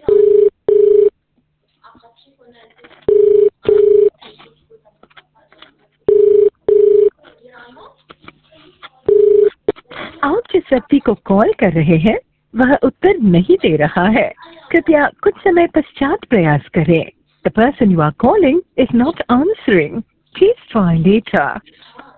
आप जिस व्यक्ति को कॉल कर रहे हैं वह उत्तर नहीं दे रहा है। कृपया कुछ समय पश्चात प्रयास करें। The person you are calling is not answering. Please try later.